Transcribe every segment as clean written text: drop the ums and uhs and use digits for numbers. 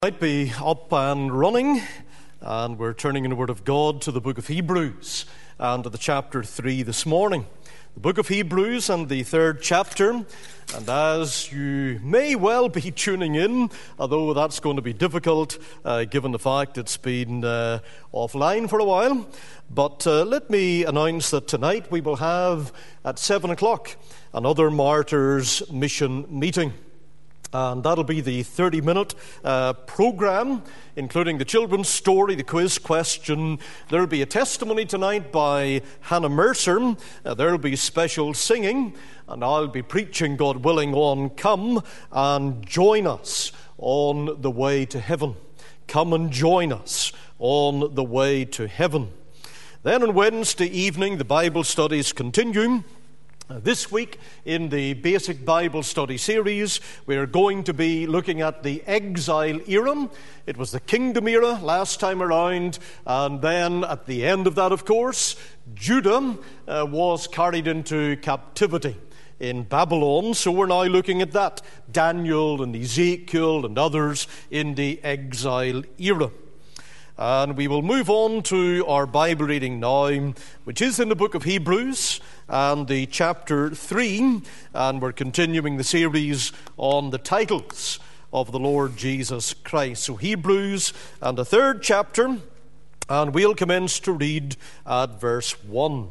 Might be up and running, and we're turning in the Word of God to the book of Hebrews and to the chapter 3 this morning. The book of Hebrews and the third chapter, and as you may well be tuning in, although that's going to be difficult given the fact it's been offline for a while, but let me announce that tonight we will have at 7 o'clock another Martyrs Mission meeting. And that'll be the 30-minute program, including the children's story, the quiz question. There'll be a testimony tonight by Hannah Mercer. There'll be special singing, and I'll be preaching, God willing, on Come and Join Us on the Way to Heaven. Come and join us on the way to heaven. Then on Wednesday evening, the Bible studies continue. This week, in the Basic Bible Study series, we're going to be looking at the exile era. It was the kingdom era last time around, and then at the end of that, of course, Judah was carried into captivity in Babylon. So we're now looking at that. Daniel and Ezekiel and others in the exile era. And we will move on to our Bible reading now, which is in the book of Hebrews and the chapter 3. And we're continuing the series on the titles of the Lord Jesus Christ. So Hebrews and the third chapter, and we'll commence to read at verse 1.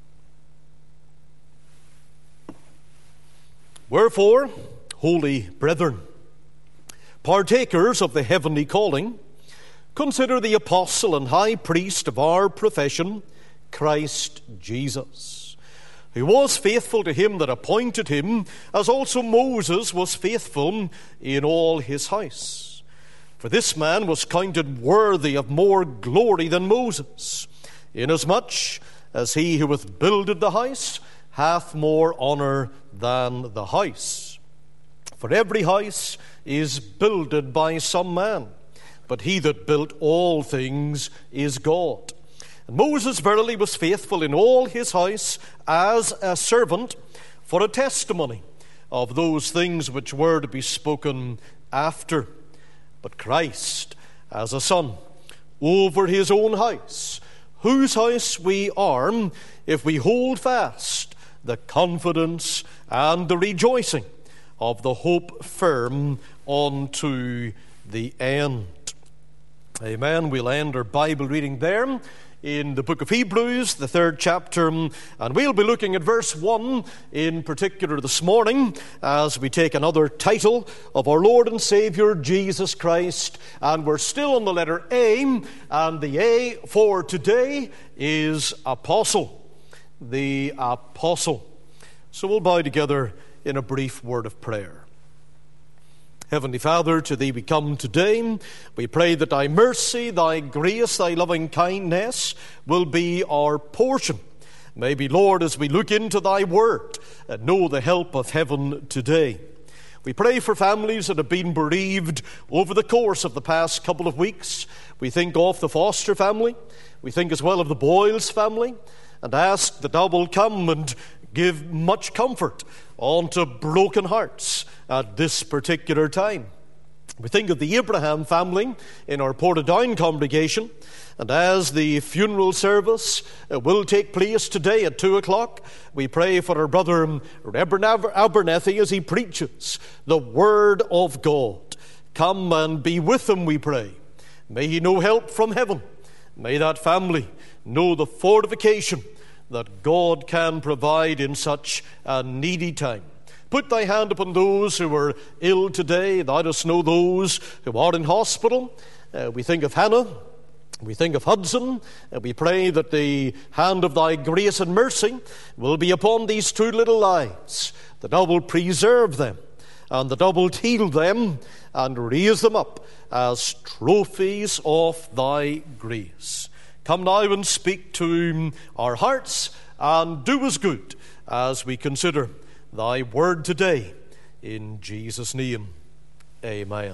Wherefore, holy brethren, partakers of the heavenly calling, consider the apostle and high priest of our profession, Christ Jesus, who was faithful to him that appointed him, as also Moses was faithful in all his house. For this man was counted worthy of more glory than Moses, inasmuch as he who hath builded the house hath more honour than the house. For every house is builded by some man, but he that built all things is God. And Moses verily was faithful in all his house as a servant for a testimony of those things which were to be spoken after. But Christ as a son over his own house, whose house we are, if we hold fast the confidence and the rejoicing of the hope firm unto the end. Amen. We'll end our Bible reading there in the book of Hebrews, the third chapter, and we'll be looking at verse 1 in particular this morning as we take another title of our Lord and Savior Jesus Christ, and we're still on the letter A, and the A for today is Apostle, the Apostle. So we'll bow together in a brief word of prayer. Heavenly Father, to Thee we come today. We pray that Thy mercy, Thy grace, Thy loving kindness will be our portion. Maybe, Lord, as we look into Thy Word, know the help of heaven today. We pray for families that have been bereaved over the course of the past couple of weeks. We think of the Foster family. We think as well of the Boyles family, and ask that Thou will come and give much comfort unto broken hearts at this particular time. We think of the Abraham family in our Portadown congregation, and as the funeral service will take place today at 2 o'clock, we pray for our brother Reverend Abernethy as he preaches the Word of God. Come and be with him, we pray. May he know help from heaven. May that family know the fortification that God can provide in such a needy time. Put Thy hand upon those who are ill today. Thou dost know those who are in hospital. We think of Hannah. We think of Hudson. We pray that the hand of Thy grace and mercy will be upon these two little lives, that Thou will preserve them, and that Thou wilt heal them and raise them up as trophies of Thy grace. Come now and speak to our hearts, and do us good as we consider Thy Word today. In Jesus' name, amen.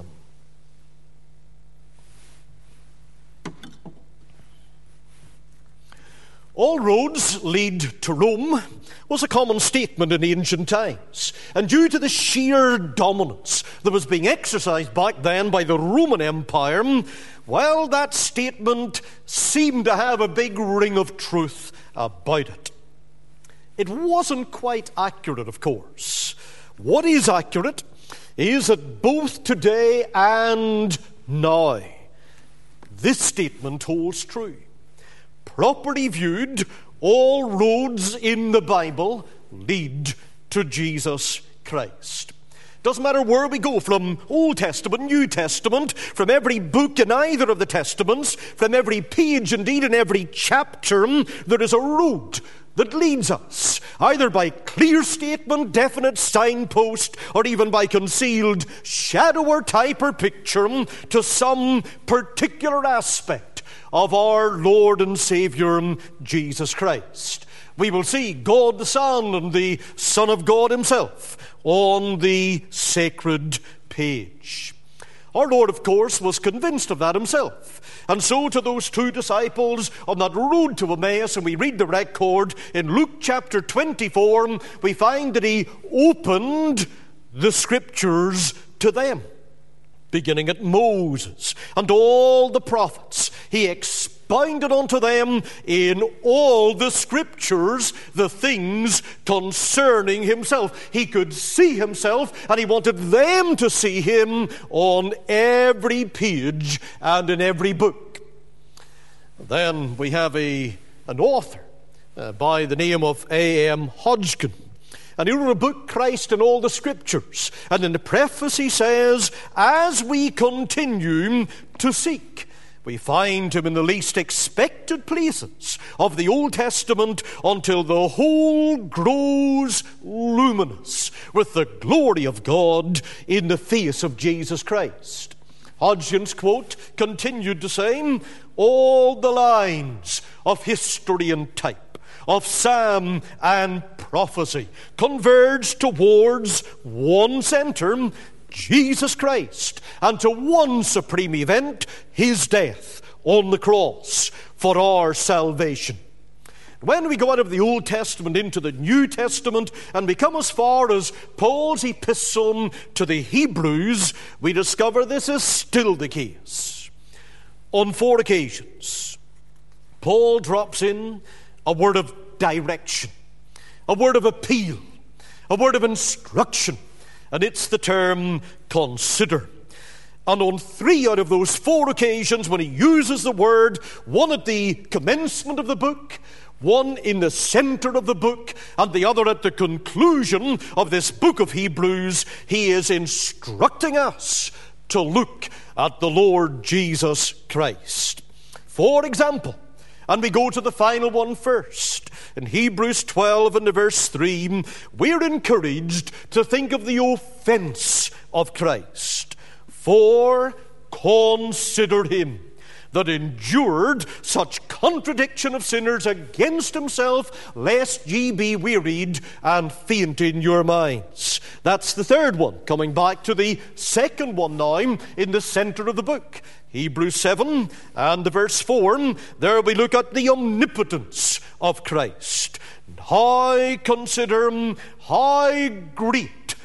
All roads lead to Rome was a common statement in ancient times. And due to the sheer dominance that was being exercised back then by the Roman Empire, well, that statement seemed to have a big ring of truth about it. It wasn't quite accurate, of course. What is accurate is that both today and now, this statement holds true. Properly viewed, all roads in the Bible lead to Jesus Christ. Doesn't matter where we go, from Old Testament, New Testament, from every book in either of the Testaments, from every page, indeed in every chapter, there is a road that leads us, either by clear statement, definite signpost, or even by concealed shadow or type or picture, to some particular aspect of our Lord and Savior, Jesus Christ. We will see God the Son and the Son of God himself on the sacred page. Our Lord, of course, was convinced of that himself. And so to those two disciples on that road to Emmaus, and we read the record in Luke chapter 24, we find that he opened the Scriptures to them. Beginning at Moses and all the prophets, he expounded unto them in all the Scriptures the things concerning himself. He could see himself, and he wanted them to see him on every page and in every book. Then we have an author by the name of A.M. Hodgkin. And he wrote a book, Christ in All the Scriptures. And in the preface he says, as we continue to seek, we find him in the least expected places of the Old Testament until the whole grows luminous with the glory of God in the face of Jesus Christ. Hodgkin's quote continued to say, all the lines of history and type, of psalm and prophecy, converge towards one center, Jesus Christ, and to one supreme event, his death on the cross for our salvation. When we go out of the Old Testament into the New Testament and we come as far as Paul's epistle to the Hebrews, we discover this is still the case. On 4 occasions, Paul drops in a word of direction, a word of appeal, a word of instruction, and it's the term consider. And on 3 out of those 4 occasions when he uses the word, one at the commencement of the book, one in the center of the book, and the other at the conclusion of this book of Hebrews, he is instructing us to look at the Lord Jesus Christ. For example, and we go to the final one first. In Hebrews 12 and verse 3, we're encouraged to think of the offense of Christ. For consider him that endured such contradiction of sinners against himself, lest ye be wearied and faint in your minds. That's the third one, coming back to the second one now in the center of the book. Hebrews 7 and the verse 4, there we look at the omnipotence of Christ. How consider how great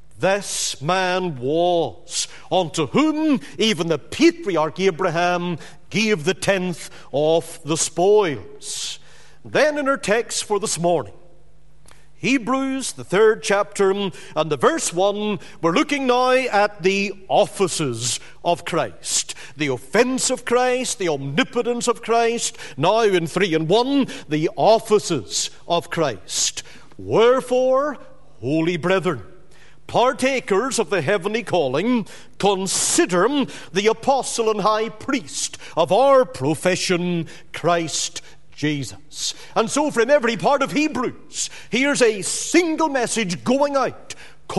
this man was, unto whom even the patriarch Abraham gave the 10th of the spoils. Then in our text for this morning, Hebrews, the 3rd chapter, and the verse 1, we're looking now at the offices of Christ. The offense of Christ, the omnipotence of Christ. Now in 3 and 1, the offices of Christ. Wherefore, holy brethren, partakers of the heavenly calling, consider the apostle and high priest of our profession, Christ Jesus. And so from every part of Hebrews, here's a single message going out.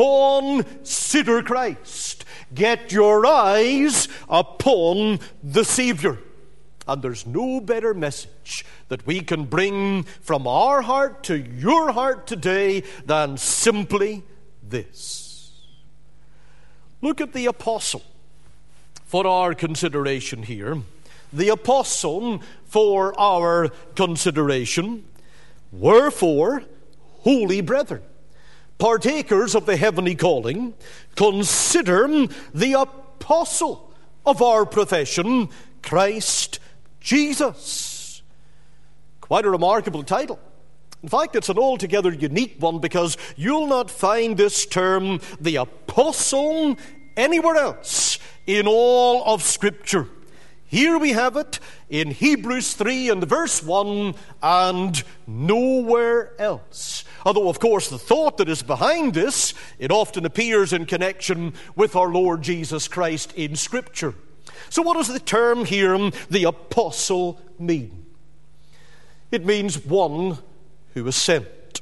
Consider Christ. Get your eyes upon the Savior. And there's no better message that we can bring from our heart to your heart today than simply this. Look at the apostle for our consideration here. the apostle for our consideration. Wherefore, holy brethren, partakers of the heavenly calling, consider the apostle of our profession, Christ Jesus. Quite a remarkable title. In fact, it's an altogether unique one, because you'll not find this term, the apostle, anywhere else in all of Scripture. Here we have it in Hebrews 3 and verse 1, and nowhere else. Although, of course, the thought that is behind this, it often appears in connection with our Lord Jesus Christ in Scripture. So what does the term here, the apostle, mean? It means one who was sent.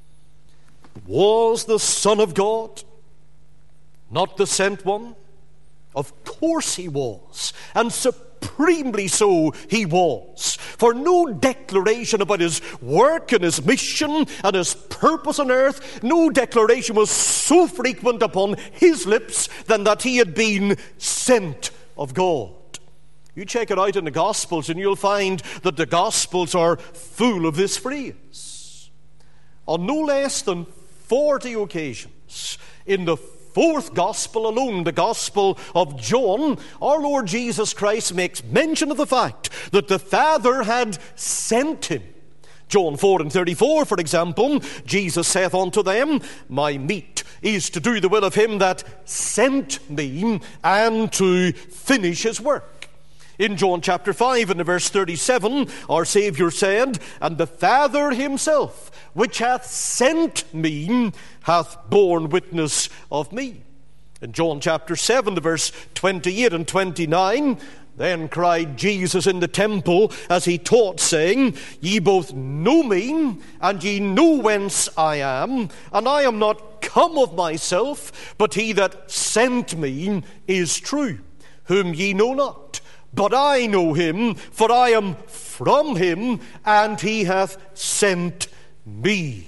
Was the Son of God not the sent one? Of course he was, and supremely so he was. For no declaration about his work and his mission and his purpose on earth, no declaration was so frequent upon his lips than that he had been sent of God. You check it out in the Gospels and you'll find that the Gospels are full of this phrase. On no less than 40 occasions in the fourth Gospel alone, the Gospel of John, our Lord Jesus Christ makes mention of the fact that the Father had sent him. John 4 and 34, for example, Jesus saith unto them, My meat is to do the will of him that sent me, and to finish his work. In John chapter 5 and verse 37, our Saviour said, And the Father himself, which hath sent me, hath borne witness of me. In John chapter 7, verse 28 and 29, Then cried Jesus in the temple as he taught, saying, Ye both know me, and ye know whence I am, and I am not come of myself, but he that sent me is true, whom ye know not. But I know him, for I am from him, and he hath sent me.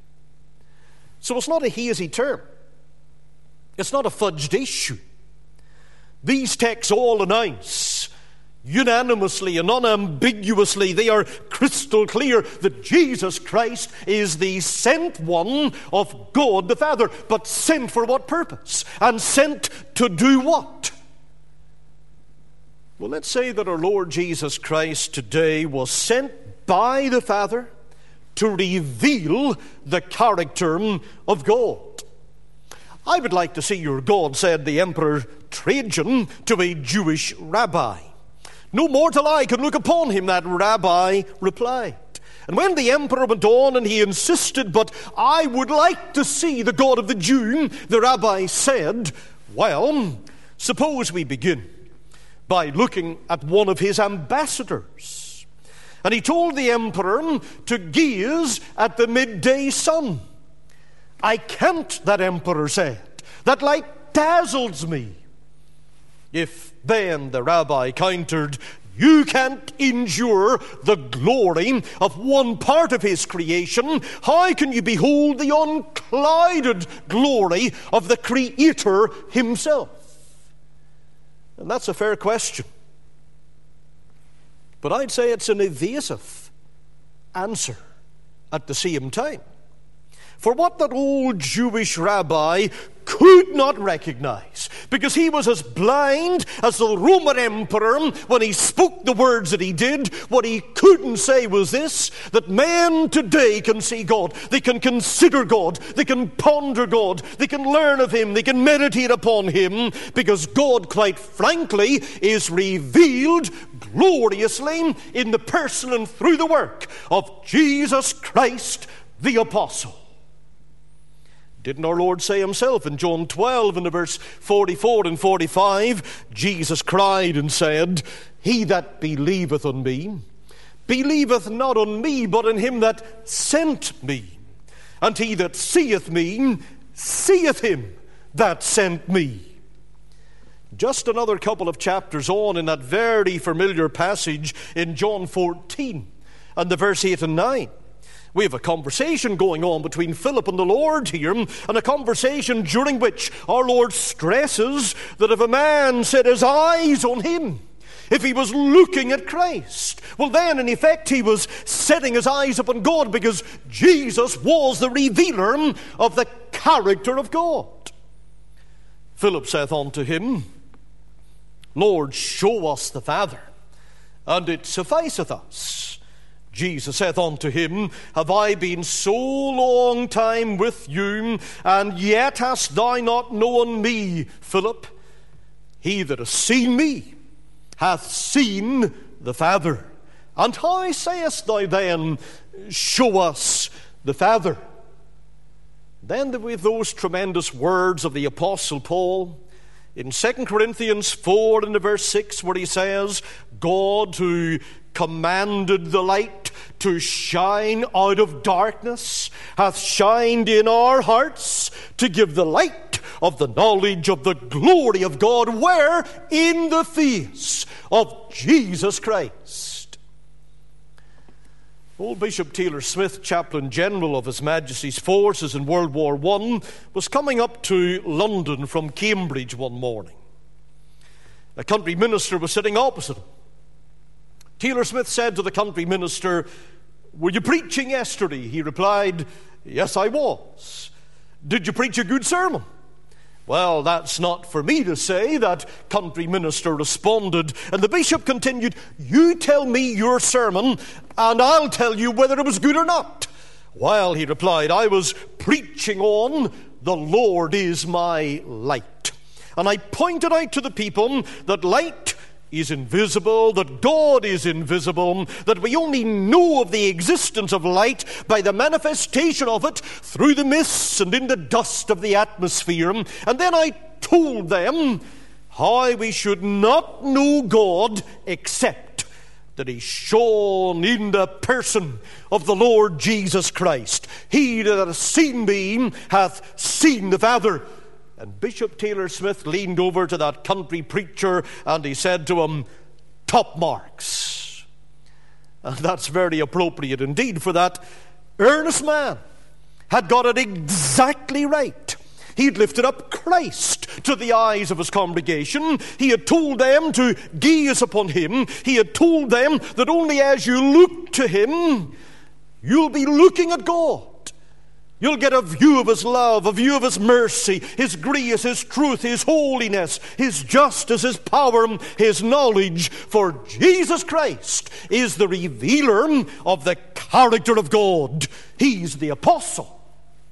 So it's not a hazy term. It's not a fudged issue. These texts all announce unanimously and unambiguously, they are crystal clear, that Jesus Christ is the sent one of God the Father. But sent for what purpose? And sent to do what? Well, let's say that our Lord Jesus Christ today was sent by the Father to reveal the character of God. I would like to see your God, said the Emperor Trajan to a Jewish rabbi. No mortal eye can look upon him, that rabbi replied. And when the emperor went on and he insisted, But I would like to see the God of the Jew, the rabbi said, Well, suppose we begin by looking at one of his ambassadors. And he told the emperor to gaze at the midday sun. I can't, that emperor said. That light dazzles me. If then, the rabbi countered, you can't endure the glory of one part of his creation, how can you behold the unclouded glory of the Creator himself? And that's a fair question. But I'd say it's an evasive answer at the same time. For what that old Jewish rabbi could not recognize, because he was as blind as the Roman emperor when he spoke the words that he did, what he couldn't say was this, that men today can see God, they can consider God, they can ponder God, they can learn of him, they can meditate upon him, because God, quite frankly, is revealed gloriously in the person and through the work of Jesus Christ the Apostle. Didn't our Lord say himself in John 12 in the verse 44 and 45, Jesus cried and said, He that believeth on me, believeth not on me, but on him that sent me. And he that seeth me, seeth him that sent me. Just another couple of chapters on in that very familiar passage in John 14 and the verse 8 and 9. We have a conversation going on between Philip and the Lord here, and a conversation during which our Lord stresses that if a man set his eyes on him, if he was looking at Christ, well then in effect he was setting his eyes upon God, because Jesus was the revealer of the character of God. Philip saith unto him, Lord, show us the Father, and it sufficeth us. Jesus saith unto him, Have I been so long time with you, and yet hast thou not known me, Philip? He that has seen me hath seen the Father. And how sayest thou then, Show us the Father? Then with those tremendous words of the Apostle Paul in 2 Corinthians 4 and verse 6, where he says, God who commanded the light to shine out of darkness hath shined in our hearts to give the light of the knowledge of the glory of God, where? In the face of Jesus Christ. Old Bishop Taylor Smith, Chaplain General of His Majesty's Forces in World War I, was coming up to London from Cambridge one morning. A country minister was sitting opposite him. Taylor Smith said to the country minister, Were you preaching yesterday? He replied, Yes, I was. Did you preach a good sermon? Well, that's not for me to say, that country minister responded. And the bishop continued, You tell me your sermon, and I'll tell you whether it was good or not. Well, he replied, I was preaching on, The Lord is my light. And I pointed out to the people that light is invisible, that God is invisible, that we only know of the existence of light by the manifestation of it through the mists and in the dust of the atmosphere. And then I told them how we should not know God except that He shone in the person of the Lord Jesus Christ. He that hath seen me hath seen the Father. And Bishop Taylor Smith leaned over to that country preacher and he said to him, Top marks. And that's very appropriate indeed, for that earnest man had got it exactly right. He'd lifted up Christ to the eyes of his congregation. He had told them to gaze upon Him. He had told them that only as you look to Him, you'll be looking at God. You'll get a view of His love, a view of His mercy, His grace, His truth, His holiness, His justice, His power, His knowledge. For Jesus Christ is the revealer of the character of God. He's the apostle.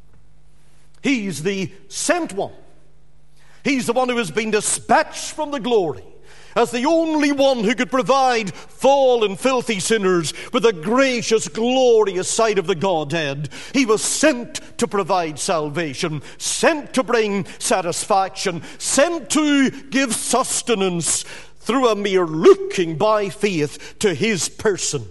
He's the sent one. He's the one who has been dispatched from the glory as the only one who could provide fallen, filthy sinners with a gracious, glorious sight of the Godhead. He was sent to provide salvation, sent to bring satisfaction, sent to give sustenance through a mere looking by faith to His person.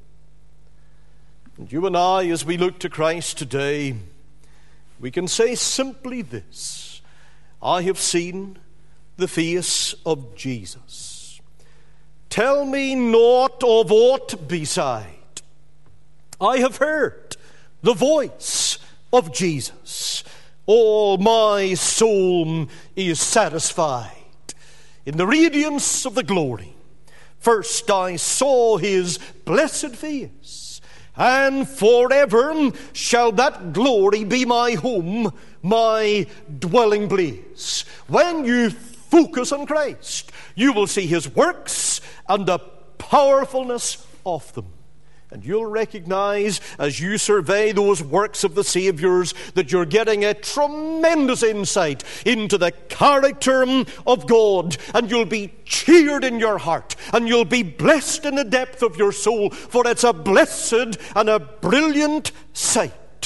And you and I, as we look to Christ today, we can say simply this: I have seen the face of Jesus. Tell me naught of aught beside. I have heard the voice of Jesus. All my soul is satisfied in the radiance of the glory. First I saw His blessed face, and forever shall that glory be my home, my dwelling place. When you focus on Christ, you will see His works and the powerfulness of them. And you'll recognize, as you survey those works of the Savior's, that you're getting a tremendous insight into the character of God. And you'll be cheered in your heart, and you'll be blessed in the depth of your soul, for it's a blessed and a brilliant sight.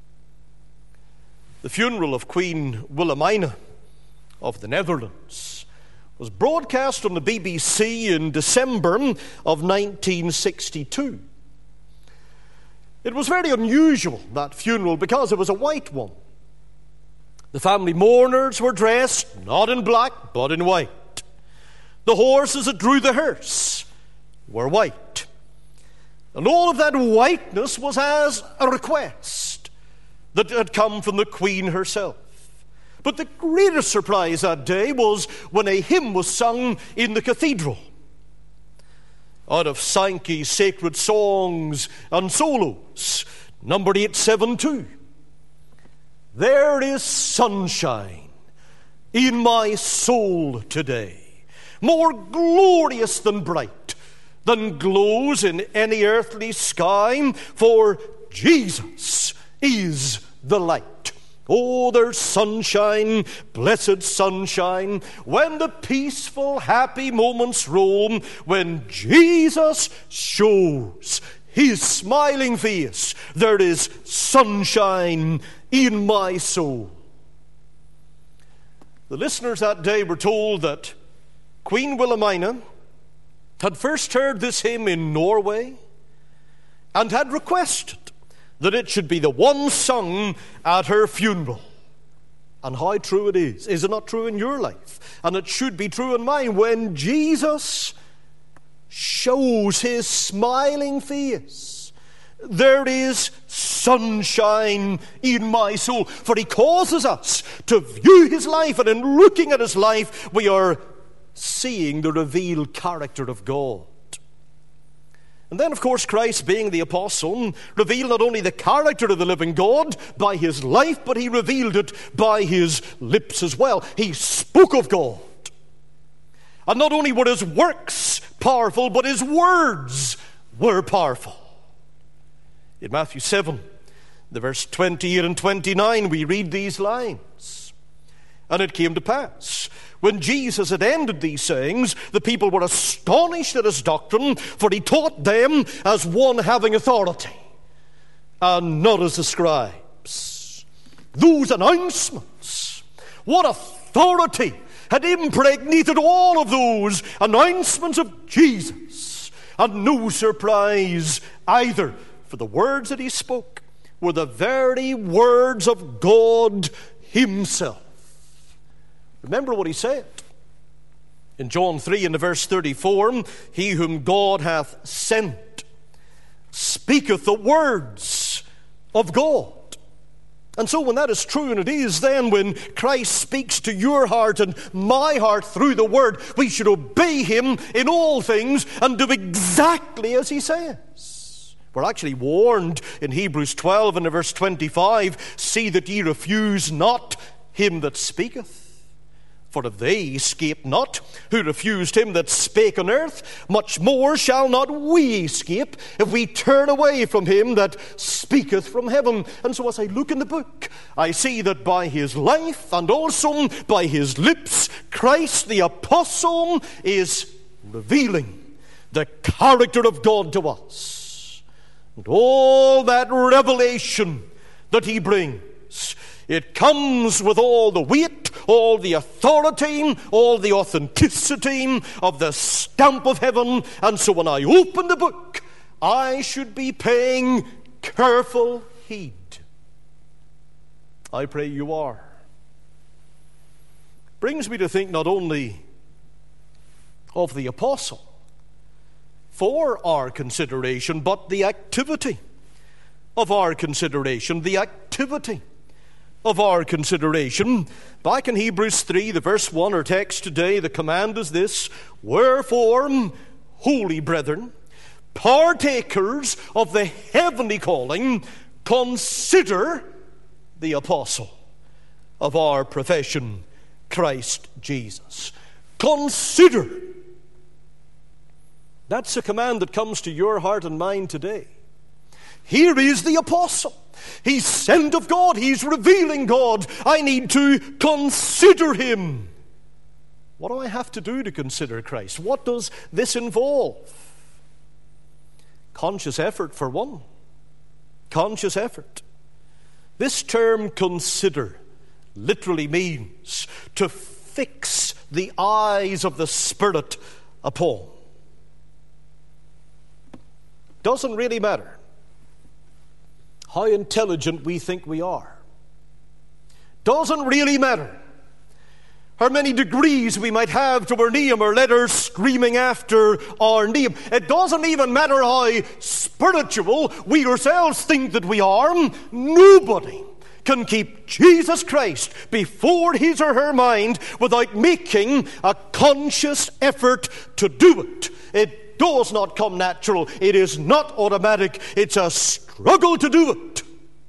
The funeral of Queen Wilhelmina of the Netherlands was broadcast on the BBC in December of 1962. It was very unusual, that funeral, because it was a white one. The family mourners were dressed not in black, but in white. The horses that drew the hearse were white. And all of that whiteness was as a request that had come from the Queen herself. But the greatest surprise that day was when a hymn was sung in the cathedral. out of Sankey's Sacred Songs and Solos, number 872. There is sunshine in my soul today, more glorious than bright, than glows in any earthly sky, for Jesus is the light. Oh, there's sunshine, blessed sunshine, when the peaceful, happy moments roam, when Jesus shows his smiling face. There is sunshine in my soul. The listeners that day were told that Queen Wilhelmina had first heard this hymn in Norway and had requested that it should be the one sung at her funeral. And how true it is. Is it not true in your life? And it should be true in mine. When Jesus shows his smiling face, there is sunshine in my soul. For he causes us to view his life, and in looking at his life, we are seeing the revealed character of God. And then, of course, Christ, being the apostle, revealed not only the character of the living God by his life, but he revealed it by his lips as well. He spoke of God. And not only were his works powerful, but his words were powerful. In Matthew 7, the verse 28 and 29, we read these lines. And it came to pass, when Jesus had ended these sayings, the people were astonished at his doctrine, for he taught them as one having authority, and not as the scribes. Those announcements, what authority had impregnated all of those announcements of Jesus. And no surprise either, for the words that he spoke were the very words of God himself. Remember what he said. In John 3 and the verse 34, he whom God hath sent speaketh the words of God. And so when that is true, and it is, then when Christ speaks to your heart and my heart through the word, we should obey him in all things and do exactly as he says. We're actually warned in Hebrews 12 and the verse 25, see that ye refuse not him that speaketh. For if they escape not, who refused him that spake on earth, much more shall not we escape, if we turn away from him that speaketh from heaven. And so as I look in the book, I see that by his life and also by his lips, Christ the apostle is revealing the character of God to us. And all that revelation that he brings, it comes with all the weight, all the authority, all the authenticity of the stamp of heaven. And so when I open the book, I should be paying careful heed. I pray you are. Brings me to think not only of the apostle for our consideration, but the activity of our consideration, the activity of our consideration. Back in Hebrews 3, the verse 1, our text today, the command is this: wherefore, holy brethren, partakers of the heavenly calling, consider the apostle of our profession, Christ Jesus. Consider. That's a command that comes to your heart and mind today. Here is the apostle. He's sent of God. He's revealing God. I need to consider him. What do I have to do to consider Christ? What does this involve? Conscious effort, for one. Conscious effort. This term consider literally means to fix the eyes of the Spirit upon. Doesn't really matter how intelligent we think we are. Doesn't really matter how many degrees we might have to our name or letters screaming after our name. It doesn't even matter how spiritual we ourselves think that we are. Nobody can keep Jesus Christ before his or her mind without making a conscious effort to do it. It does not come natural. It is not automatic. It's a struggle to do it.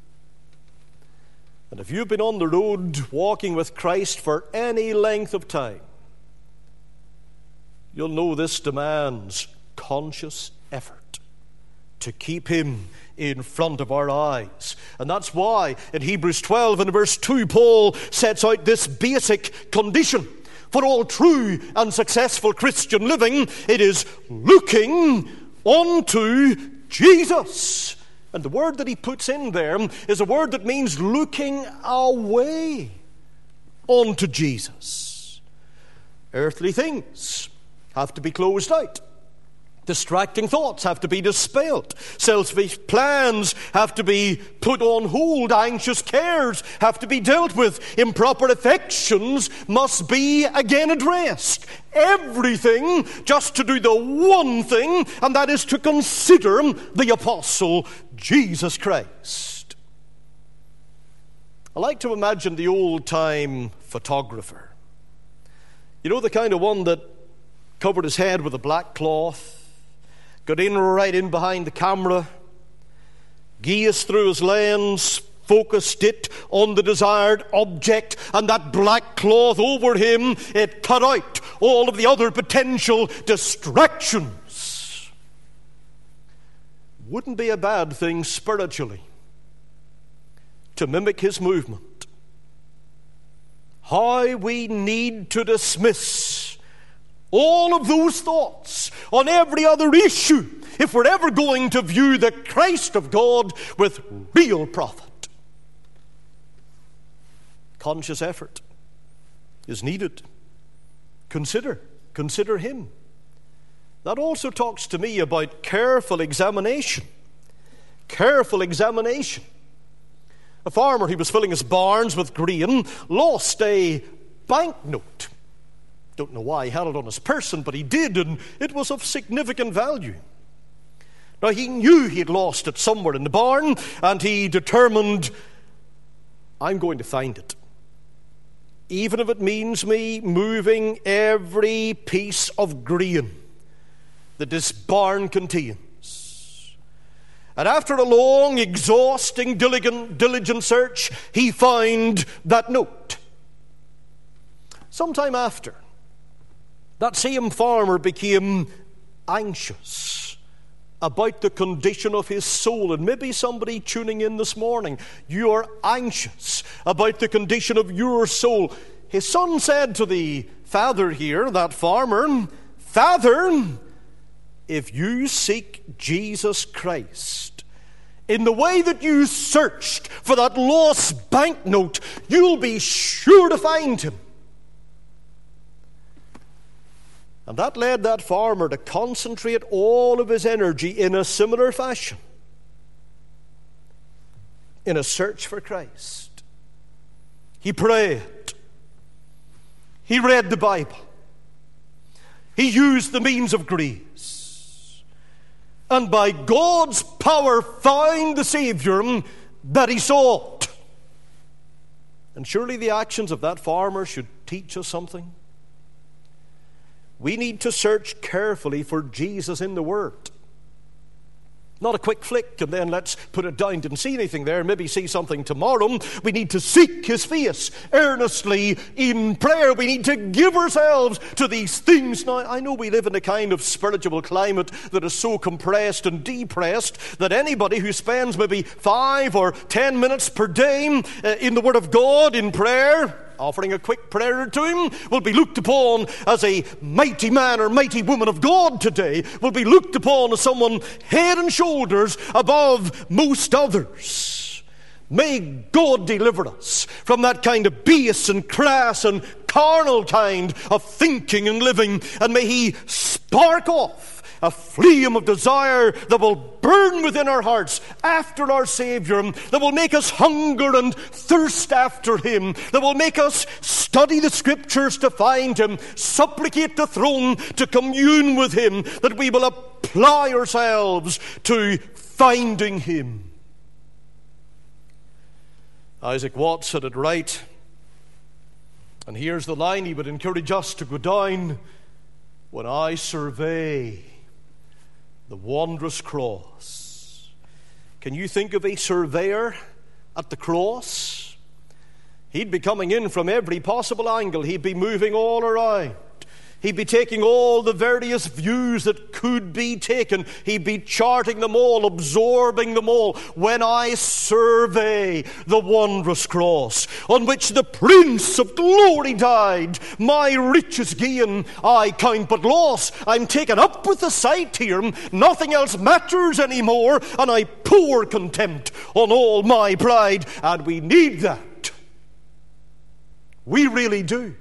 And if you've been on the road walking with Christ for any length of time, you'll know this demands conscious effort to keep him in front of our eyes. And that's why in Hebrews 12 and verse 2, Paul sets out this basic condition for all true and successful Christian living. It is looking unto Jesus. And the word that he puts in there is a word that means looking away unto Jesus. Earthly things have to be closed out. Distracting thoughts have to be dispelled. Selfish plans have to be put on hold. Anxious cares have to be dealt with. Improper affections must be again addressed. Everything just to do the one thing, and that is to consider the Apostle Jesus Christ. I like to imagine the old-time photographer. You know, the kind of one that covered his head with a black cloth, got right in behind the camera, gazed through his lens, focused it on the desired object, and that black cloth over him, it cut out all of the other potential distractions. Wouldn't be a bad thing spiritually to mimic his movement. How we need to dismiss all of those thoughts on every other issue if we're ever going to view the Christ of God with real profit. Conscious effort is needed. Consider him. That also talks to me about careful examination. Careful examination. A farmer who was filling his barns with grain lost a banknote. Don't know why he had it on his person, but he did, and it was of significant value. Now, he knew he'd lost it somewhere in the barn, and he determined, I'm going to find it. Even if it means me moving every piece of grain that this barn contains. And after a long, exhausting, diligent search, he found that note. Sometime after, that same farmer became anxious about the condition of his soul. And maybe somebody tuning in this morning, you are anxious about the condition of your soul. His son said to the father here, that farmer, Father, if you seek Jesus Christ in the way that you searched for that lost banknote, you'll be sure to find him. And that led that farmer to concentrate all of his energy in a similar fashion, in a search for Christ. He prayed. He read the Bible. He used the means of grace. And by God's power found the Savior that he sought. And surely the actions of that farmer should teach us something. We need to search carefully for Jesus in the Word. Not a quick flick and then let's put it down. Didn't see anything there, maybe see something tomorrow. We need to seek his face earnestly in prayer. We need to give ourselves to these things. Now, I know we live in a kind of spiritual climate that is so compressed and depressed that anybody who spends maybe 5 or 10 minutes per day in the Word of God in prayer, offering a quick prayer to him, will be looked upon as a mighty man or mighty woman of God today, will be looked upon as someone head and shoulders above most others. May God deliver us from that kind of base and crass and carnal kind of thinking and living, and may he spark off a flame of desire that will burn within our hearts after our Savior, that will make us hunger and thirst after him, that will make us study the Scriptures to find him, supplicate the throne to commune with him, that we will apply ourselves to finding him. Isaac Watts had it right, and here's the line he would encourage us to go down: when I survey the wondrous cross. Can you think of a surveyor at the cross? He'd be coming in from every possible angle. He'd be moving all around. He'd be taking all the various views that could be taken. He'd be charting them all, absorbing them all. When I survey the wondrous cross on which the Prince of Glory died, my riches gain I count but loss. I'm taken up with the sight here. Nothing else matters anymore, and I pour contempt on all my pride. And we need that. We really do.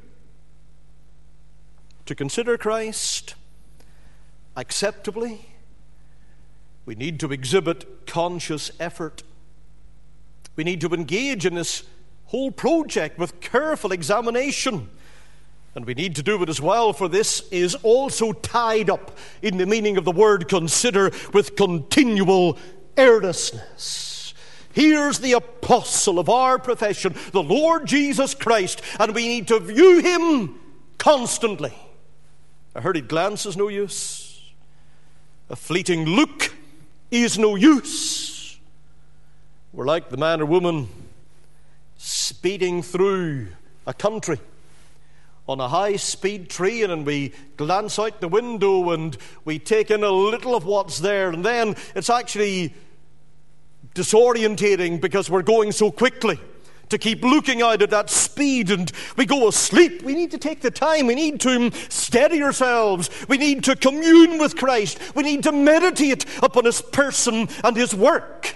To consider Christ acceptably, we need to exhibit conscious effort. We need to engage in this whole project with careful examination. And we need to do it as well, for this is also tied up in the meaning of the word consider with continual earnestness. Here's the apostle of our profession, the Lord Jesus Christ, and we need to view him constantly. A hurried glance is no use. A fleeting look is no use. We're like the man or woman speeding through a country on a high-speed train, and we glance out the window and we take in a little of what's there, and then it's actually disorientating because we're going so quickly to keep looking out at that speed, and we go asleep. We need to take the time. We need to steady ourselves. We need to commune with Christ. We need to meditate upon his person and his work.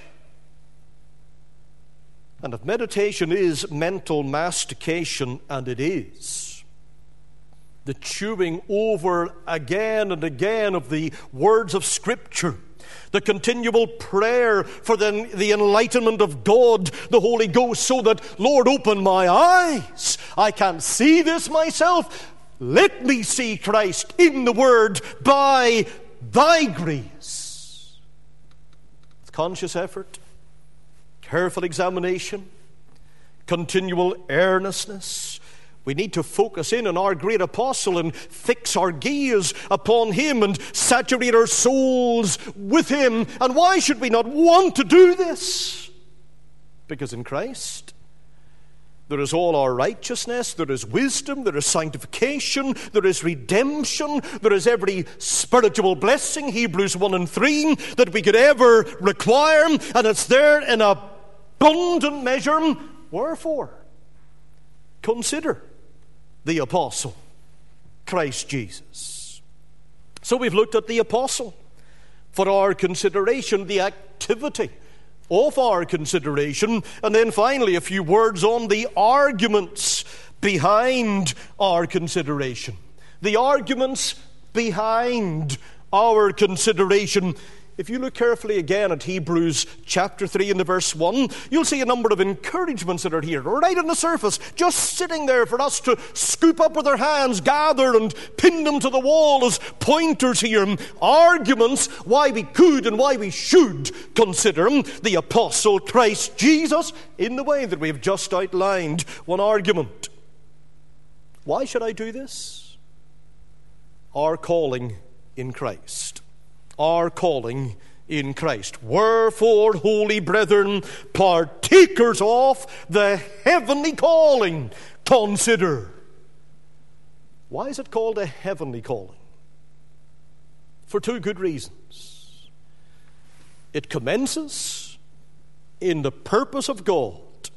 And if meditation is mental mastication, and it is, the chewing over again and again of the words of Scripture, the continual prayer for the enlightenment of God, the Holy Ghost, so that, Lord, open my eyes. I can't see this myself. Let me see Christ in the Word by thy grace. With conscious effort, careful examination, continual earnestness, we need to focus in on our great apostle and fix our gaze upon him and saturate our souls with him. And why should we not want to do this? Because in Christ there is all our righteousness, there is wisdom, there is sanctification, there is redemption, there is every spiritual blessing, Hebrews 1 and 3, that we could ever require, and it's there in abundant measure. Wherefore, consider the apostle, Christ Jesus. So we've looked at the apostle for our consideration, the activity of our consideration, and then finally a few words on the arguments behind our consideration. The arguments behind our consideration. If you look carefully again at Hebrews chapter 3 and the verse 1, you'll see a number of encouragements that are here, right on the surface, just sitting there for us to scoop up with our hands, gather and pin them to the wall as pointers here. Arguments why we could and why we should consider the apostle Christ Jesus in the way that we have just outlined. One argument. Why should I do this? Our calling in Christ. Our calling in Christ. Wherefore, holy brethren, partakers of the heavenly calling, consider. Why is it called a heavenly calling? For two good reasons. It commences in the purpose of God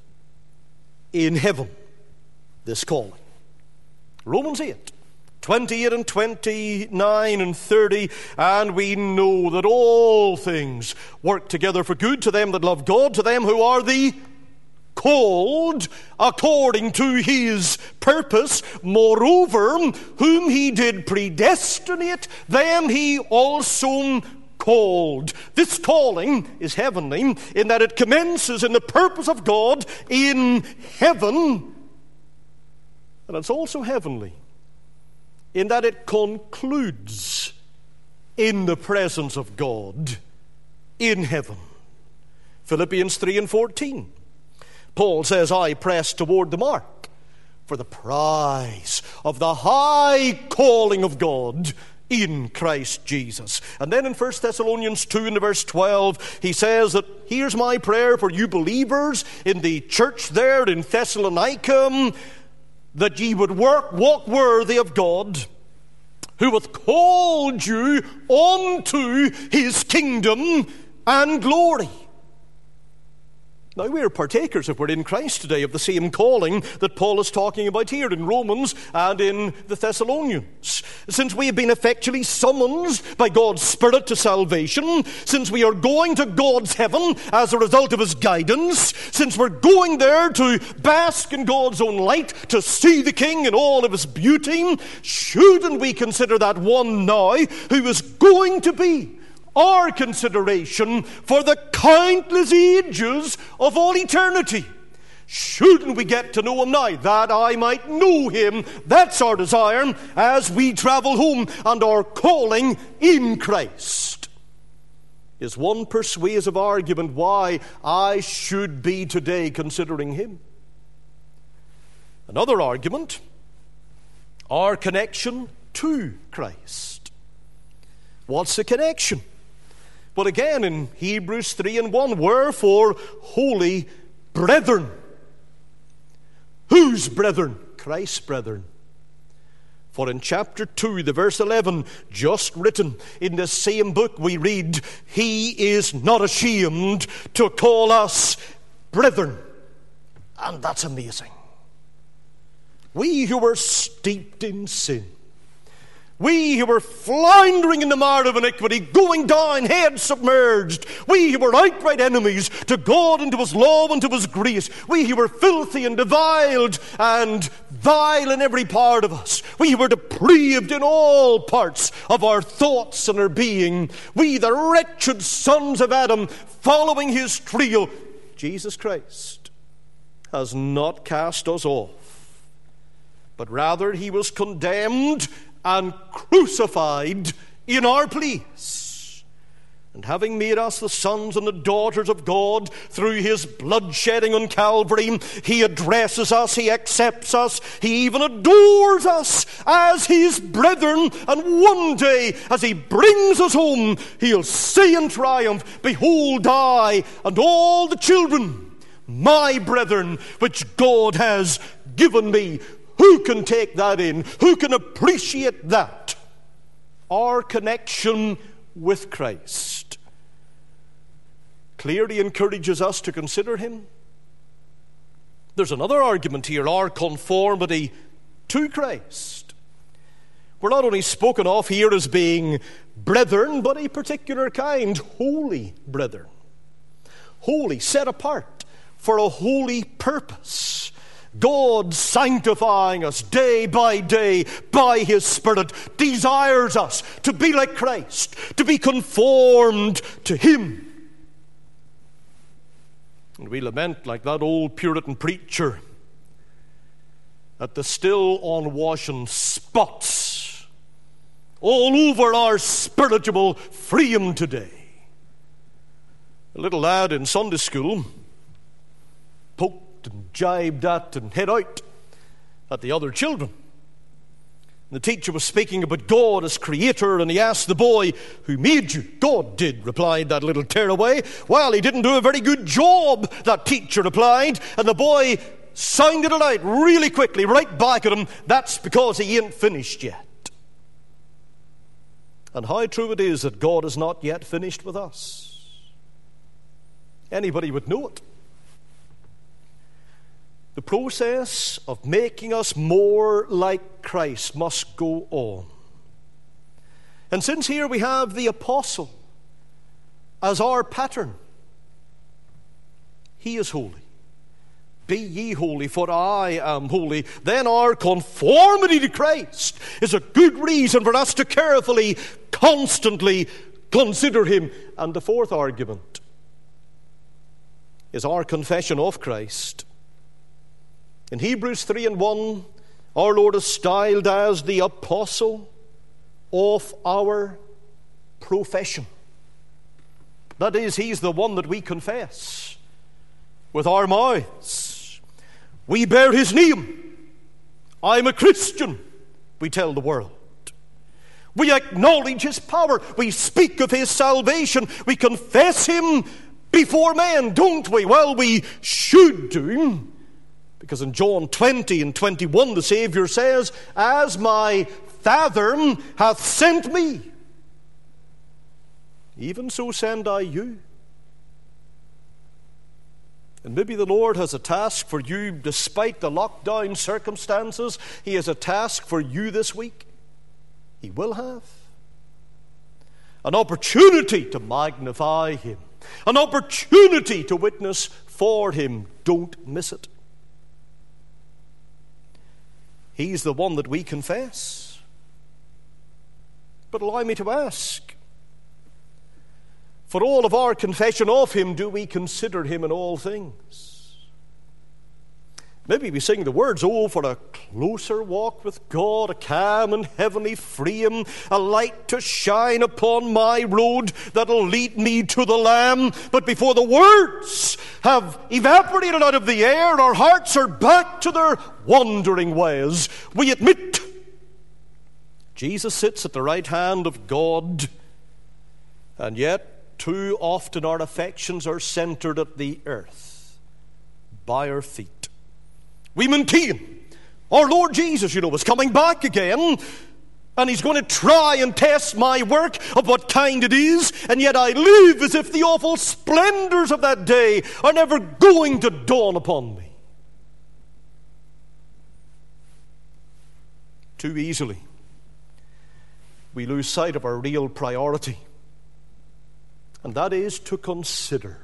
in heaven, this calling. Romans 8. 28 and 29 and 30, and we know that all things work together for good to them that love God, to them who are the called according to his purpose. Moreover, whom he did predestinate, them he also called. This calling is heavenly in that it commences in the purpose of God in heaven, and it's also heavenly in that it concludes in the presence of God in heaven. Philippians 3 and 14. Paul says, I press toward the mark for the prize of the high calling of God in Christ Jesus. And then in 1 Thessalonians 2 and verse 12, he says that here's my prayer for you believers in the church there in Thessalonica, that ye would walk worthy of God, who hath called you unto his kingdom and glory. Now, we are partakers, if we're in Christ today, of the same calling that Paul is talking about here in Romans and in the Thessalonians. Since we have been effectually summoned by God's Spirit to salvation, since we are going to God's heaven as a result of his guidance, since we're going there to bask in God's own light, to see the King in all of his beauty, shouldn't we consider that one now who is going to be our consideration for the countless ages of all eternity? Shouldn't we get to know him now, that I might know him? That's our desire as we travel home, and our calling in Christ is one persuasive argument why I should be today considering him. Another argument, our connection to Christ. What's the connection? But again, in Hebrews 3 and 1, wherefore, holy brethren. Whose brethren? Christ's brethren. For in chapter 2, the verse 11, just written in the same book, we read, he is not ashamed to call us brethren. And that's amazing. We who were steeped in sin, we who were floundering in the mire of iniquity, going down, head submerged. We who were outright enemies to God and to his law and to his grace. We who were filthy and defiled and vile in every part of us. We who were depraved in all parts of our thoughts and our being. We, the wretched sons of Adam, following his trail. Jesus Christ has not cast us off, but rather he was condemned and crucified in our place. And having made us the sons and the daughters of God through his blood shedding on Calvary, he addresses us, he accepts us, he even adores us as his brethren. And one day, as he brings us home, he'll say in triumph, behold, I and all the children, my brethren, which God has given me. Who can take that in? Who can appreciate that? Our connection with Christ clearly encourages us to consider him. There's another argument here, our conformity to Christ. We're not only spoken of here as being brethren, but a particular kind, holy brethren. Holy, set apart for a holy purpose. God sanctifying us day by day by his Spirit desires us to be like Christ, to be conformed to him. And we lament like that old Puritan preacher at the still unwashen spots all over our spiritual frame today. A little lad in Sunday school poked and jibed at and hit out at the other children. And the teacher was speaking about God as creator, and he asked the boy, who made you? God did, replied that little tearaway. Well, he didn't do a very good job, that teacher replied. And the boy sounded it out really quickly, right back at him. That's because he ain't finished yet. And how true it is that God is not yet finished with us. Anybody would know it. The process of making us more like Christ must go on. And since here we have the apostle as our pattern, he is holy. Be ye holy, for I am holy. Then our conformity to Christ is a good reason for us to carefully, constantly consider him. And the fourth argument is our confession of Christ. In Hebrews 3 and 1, our Lord is styled as the apostle of our profession. That is, he's the one that we confess with our mouths. We bear his name I'm a Christian, we tell the world. We acknowledge his power. We speak of his salvation. We confess him before men, don't we? Well, we should do. Because in John 20 and 21, the Savior says, as my Father hath sent me, even so send I you. And maybe the Lord has a task for you despite the lockdown circumstances. He has a task for you this week. He will have an opportunity to magnify him, an opportunity to witness for him. Don't miss it. He's the one that we confess. But allow me to ask, for all of our confession of him, do we consider him in all things? Maybe we sing the words, oh, for a closer walk with God, a calm and heavenly freedom, a light to shine upon my road that'll lead me to the Lamb. But before the words have evaporated out of the air, our hearts are back to their wandering ways. We admit Jesus sits at the right hand of God, and yet too often our affections are centered at the earth, by our feet. We maintain our Lord Jesus, is coming back again, and he's going to try and test my work of what kind it is, and yet I live as if the awful splendors of that day are never going to dawn upon me. Too easily, we lose sight of our real priority, and that is to consider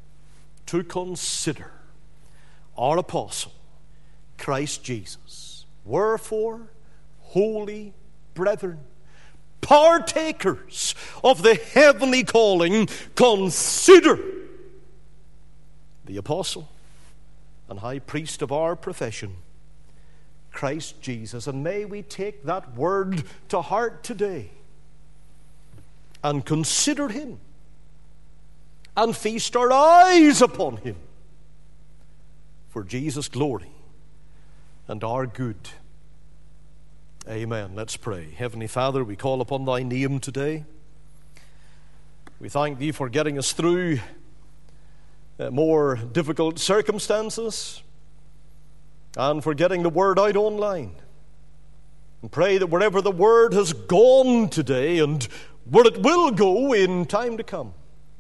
our apostle, Christ Jesus. Wherefore, holy brethren, partakers of the heavenly calling, consider the apostle and high priest of our profession, Christ Jesus. And may we take that word to heart today and consider him and feast our eyes upon him for Jesus' glory and our good. Amen. Let's pray. Heavenly Father, we call upon thy name today. We thank thee for getting us through more difficult circumstances and for getting the word out online. And pray that wherever the word has gone today and where it will go in time to come,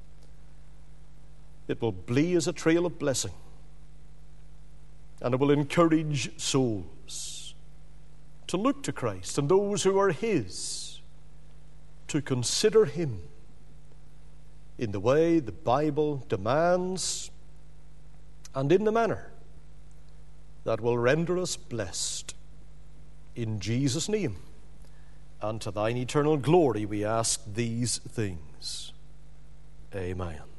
it will be as a trail of blessing. And it will encourage souls to look to Christ, and those who are his to consider him in the way the Bible demands and in the manner that will render us blessed. In Jesus' name, and to thine eternal glory we ask these things. Amen.